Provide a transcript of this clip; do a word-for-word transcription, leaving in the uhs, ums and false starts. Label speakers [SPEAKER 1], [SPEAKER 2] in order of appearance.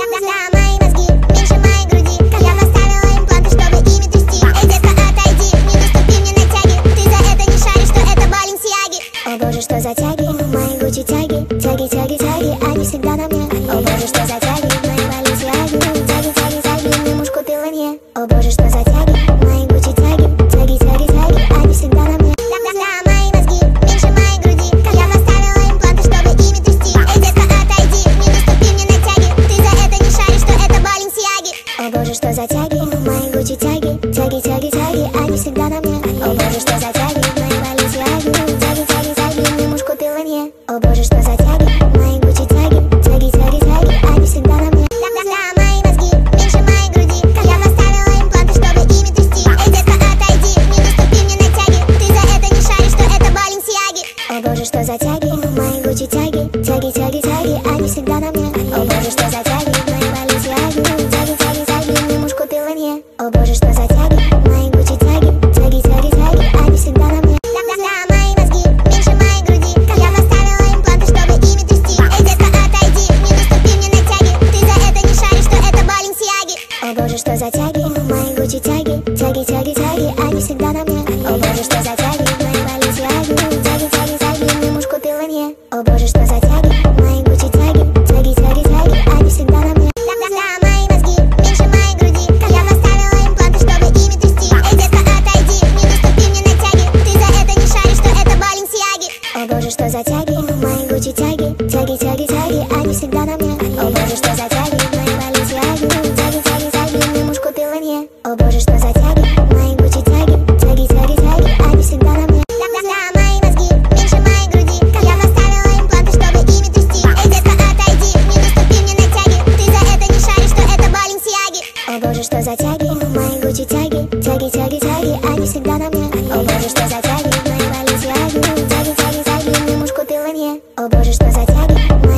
[SPEAKER 1] Да, мои мозги меньше моей груди. Я поставила импланты, чтобы ими трясти. Эй, детка, отойди, не наступи мне на тяги. Ты за это не шаришь, что это Баленсиаги. О боже, что за тяги, мои Гуччи тяги. Тяги, тяги, тяги, они всегда на мне. О боже, что за тяги, мои Баленсиаги. Тяги, тяги, тяги, мне мушку ты ланье. О боже, что за тяги, мои Гуччи тяги. Тяги, тяги, тяги, они всегда на мне. Да, мои мозги меньше моей груди. Я поставила импланты, чтобы ими трясти. Эй, детка, отойди, не наступи мне на тяги. Ты за это не шаришь, что это Баленсиаги. О боже, что за тяги, мои Гуччи тяги. Тяги, тяги, тяги, они всегда на мне. О боже, что за тяги, мои Баленсиаги. Тяги, тяги, тяги, мне мушку ты ланье. О боже, что за тяги, мои Гуччи тяги. Тяги, тяги, тяги, они всегда на мне. Да, мои мозги меньше моей груди. Я поставила импланты, чтобы ими трясти. Эй, детка, отойди, не наступи мне на тяги. Ты за это не шаришь, что это Баленсиаги. О боже, что за тяги, мои Гуччи тяги. Тяги, тяги, тяги, они всегда на мне. О боже, что за тяги, мои Баленсиаги. Тяги, тяги, тяги, мне мушку ты ланье. О боже, что за тяги, мои Гуччи тяги. Тяги, тяги, тяги, они всегда на мне. Да, мои мозги меньше моей груди. Я поставила импланты, чтобы ими трясти. Эй, детка, отойди, не наступи мне на тяги. Ты за это не шаришь, что это Баленсиаги. О боже, что за тяги, мои Гуччи тяги. Тяги, тяги, тяги, они всегда на мне. О боже, что за тяги, мои Баленсиаги. Тяги, тяги, тяги, мне мушку ты ланье. О боже, что за тяги, мои Гуччи тяги. Тяги, тяги, тяги, они всегда на мне. Да, мои мозги меньше моей груди. Я поставила импланты, чтобы ими трясти. Эй, детка, отойди, не наступи мне на тяги. Ты за это не шаришь, что это Баленсиаги. О боже, что за тяги, мои Гуччи тяги. Тяги, тяги, тяги, они всегда на мне. О боже, что за тяги, мои Баленсиаги. Тяги, тяги, тяги, мне мушку ты ланье. О боже, что за тяги, мои Гуччи тяги. Тяги, тяги, тяги, они всегда на мне. Да, мои мозги меньше моей груди. Я поставила импланты, чтобы ими трясти. Эй, детка, отойди, не наступи мне на тяги. Ты за это не шаришь, что это Баленсиаги. О боже, что за тяги, мои Гуччи тяги. Тяги, тяги, тяги, они всегда на мне. О боже, что за тяги, мои Баленсиаги. Тяги, тяги, тяги, мне мушку ты ланье. О боже, что за тяги,